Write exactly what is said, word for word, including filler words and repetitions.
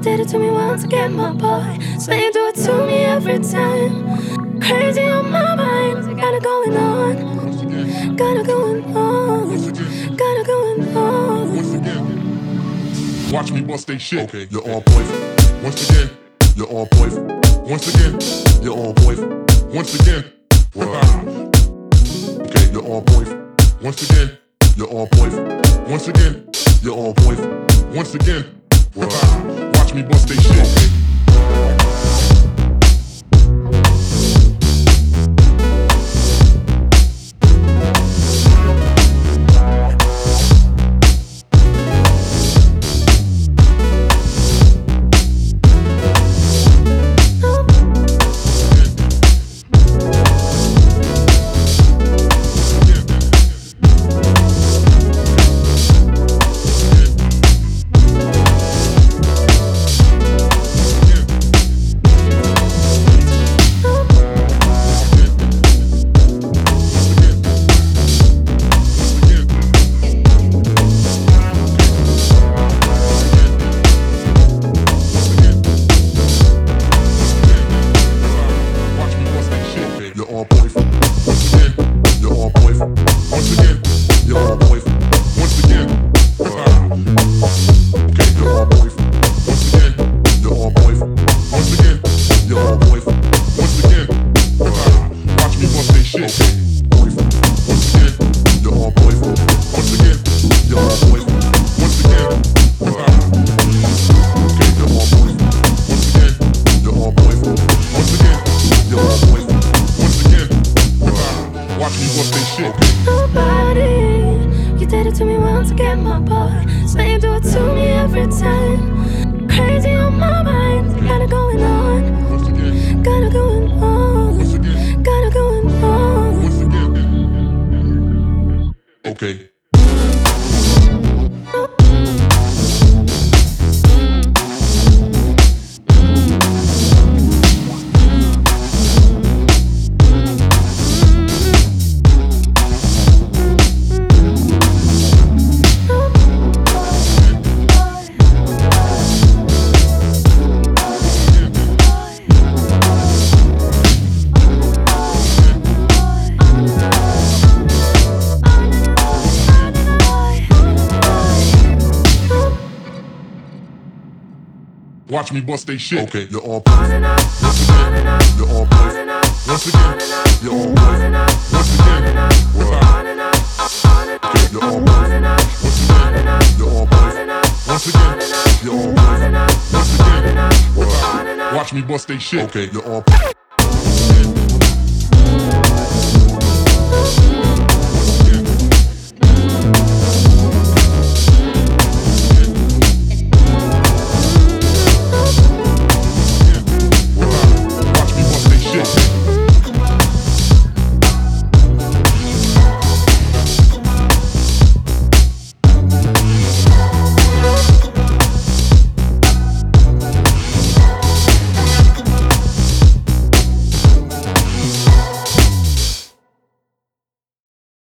did it to me once again, my boy. So you do it to me every time. Crazy on my mind, got it going on, got it going on, got it going on. Once again, watch me bust they shit. Okay, you're on point. Once again, you're on point. Once again, you're on point. Once again, wow. Okay, you're on point. Once again, you're on point. Once again, you're on point. Once again, wow. Watch me bust they shit. Okay. Okay. Watch me bust they shit. Okay, you're on point. Once again, you're on point. Once again, you're on point. Once again, wow. Okay, you're on point. Once again, you're on point. Once again, you're on point. Once again, wow. Watch me bust they shit. Okay, you're on point.